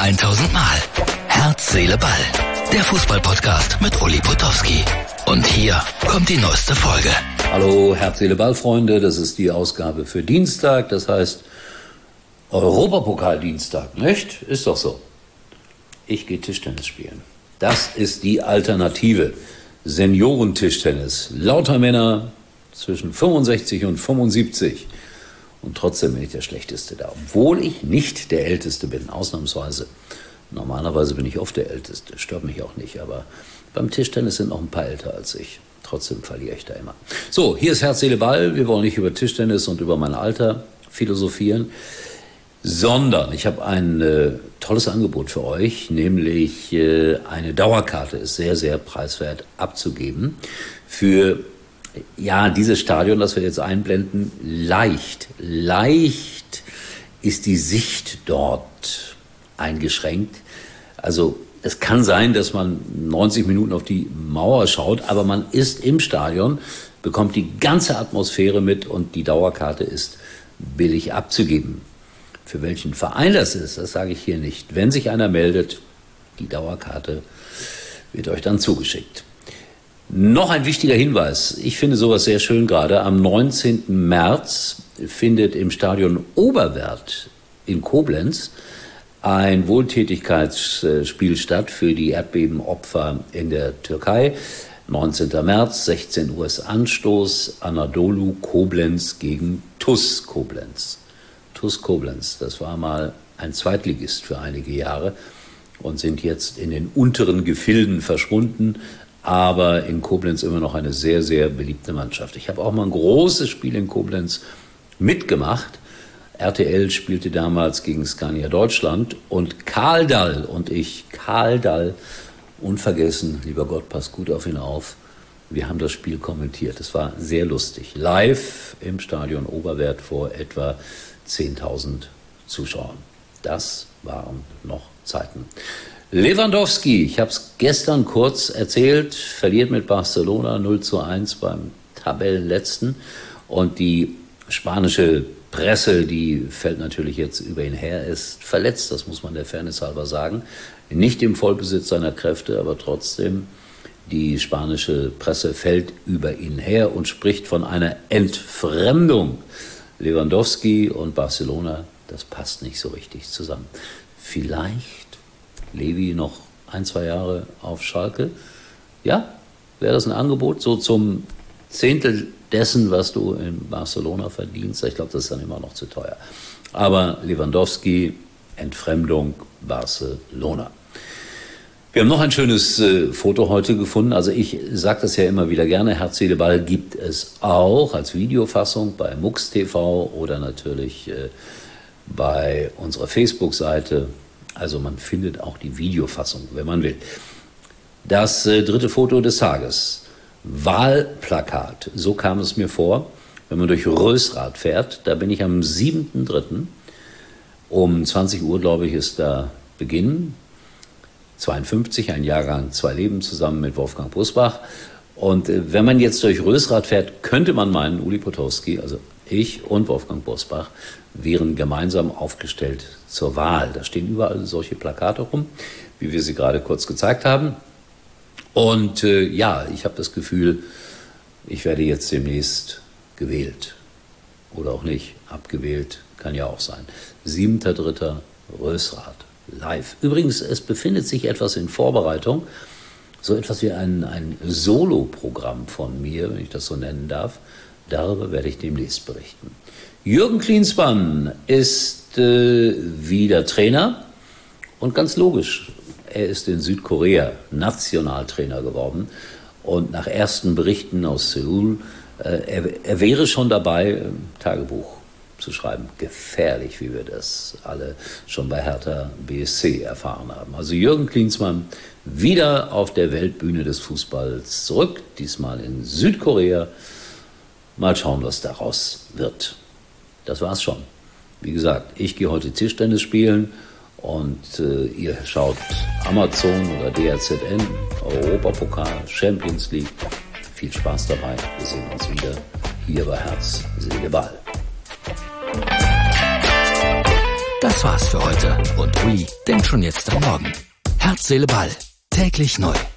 1000 Mal. Herz, Seele, Ball. Der Fußball-Podcast mit Uli Potowski. Und hier kommt die neueste Folge. Hallo Herz, Seele, Ball, Freunde. Das ist die Ausgabe für Dienstag. Das heißt Europapokal-Dienstag, nicht? Ist doch so. Ich gehe Tischtennis spielen. Das ist die Alternative. Seniorentischtennis. Lauter Männer zwischen 65 und 75. Und trotzdem bin ich der Schlechteste da. Obwohl ich nicht der Älteste bin, ausnahmsweise. Normalerweise bin ich oft der Älteste, stört mich auch nicht. Aber beim Tischtennis sind noch ein paar älter als ich. Trotzdem verliere ich da immer. So, hier ist Herz, Seele, Ball. Wir wollen nicht über Tischtennis und über mein Alter philosophieren, sondern ich habe ein tolles Angebot für euch, nämlich eine Dauerkarte ist sehr, sehr preiswert abzugeben für dieses Stadion, das wir jetzt einblenden. Leicht ist die Sicht dort eingeschränkt. Also es kann sein, dass man 90 Minuten auf die Mauer schaut, aber man ist im Stadion, bekommt die ganze Atmosphäre mit und die Dauerkarte ist billig abzugeben. Für welchen Verein das ist, das sage ich hier nicht. Wenn sich einer meldet, die Dauerkarte wird euch dann zugeschickt. Noch ein wichtiger Hinweis. Ich finde sowas sehr schön gerade. Am 19. März findet im Stadion Oberwerth in Koblenz ein Wohltätigkeitsspiel statt für die Erdbebenopfer in der Türkei. 19. März, 16 Uhr ist Anstoß. Anadolu Koblenz gegen TuS Koblenz. TuS Koblenz, das war mal ein Zweitligist für einige Jahre und sind jetzt in den unteren Gefilden verschwunden, aber in Koblenz immer noch eine sehr, sehr beliebte Mannschaft. Ich habe auch mal ein großes Spiel in Koblenz mitgemacht. RTL spielte damals gegen Scania Deutschland und Karl Dall, unvergessen, lieber Gott, passt gut auf ihn auf, wir haben das Spiel kommentiert. Es war sehr lustig. Live im Stadion Oberwerth vor etwa 10.000 Zuschauern. Das waren noch Zeiten. Lewandowski, ich habe es gestern kurz erzählt, verliert mit Barcelona 0:1 beim Tabellenletzten. Und die spanische Presse, die fällt natürlich jetzt über ihn her, ist verletzt, das muss man der Fairness halber sagen. Nicht im Vollbesitz seiner Kräfte, aber trotzdem, die spanische Presse fällt über ihn her und spricht von einer Entfremdung. Lewandowski und Barcelona, das passt nicht so richtig zusammen. Vielleicht Levi noch 1-2 Jahre auf Schalke. Ja, wäre das ein Angebot, so zum Zehntel dessen, was du in Barcelona verdienst. Ich glaube, das ist dann immer noch zu teuer. Aber Lewandowski, Entfremdung, Barcelona. Wir haben noch ein schönes Foto heute gefunden. Also ich sage das ja immer wieder gerne, Herz, Seele, Ball gibt es auch als Videofassung bei MUX TV oder natürlich bei unserer Facebook-Seite. Also man findet auch die Videofassung, wenn man will. Das dritte Foto des Tages. Wahlplakat, so kam es mir vor, wenn man durch Rösrath fährt. Da bin ich am 7.3. um 20 Uhr, glaube ich, ist da Beginn. 52, ein Jahrgang, 2 Leben zusammen mit Wolfgang Bosbach. Und wenn man jetzt durch Rösrath fährt, könnte man meinen, Uli Potowski, also ich und Wolfgang Bosbach, wären gemeinsam aufgestellt zur Wahl. Da stehen überall solche Plakate rum, wie wir sie gerade kurz gezeigt haben. Und ich habe das Gefühl, ich werde jetzt demnächst gewählt. Oder auch nicht, abgewählt, kann ja auch sein. 7.3. Rösrath. Live. Übrigens, es befindet sich etwas in Vorbereitung, so etwas wie ein Solo-Programm von mir, wenn ich das so nennen darf. Darüber werde ich demnächst berichten. Jürgen Klinsmann ist wieder Trainer und ganz logisch, er ist in Südkorea Nationaltrainer geworden und nach ersten Berichten aus Seoul, er wäre schon dabei, Tagebuch zu schreiben. Gefährlich, wie wir das alle schon bei Hertha BSC erfahren haben. Also Jürgen Klinsmann wieder auf der Weltbühne des Fußballs zurück, diesmal in Südkorea. Mal schauen, was daraus wird. Das war's schon. Wie gesagt, ich gehe heute Tischtennis spielen und ihr schaut Amazon oder DRZN, Europapokal, Champions League. Viel Spaß dabei. Wir sehen uns wieder hier bei Herz, Seele, Ball. Das Das war's für heute und Uli denkt schon jetzt am Morgen. Herz, Seele, Ball. Täglich neu.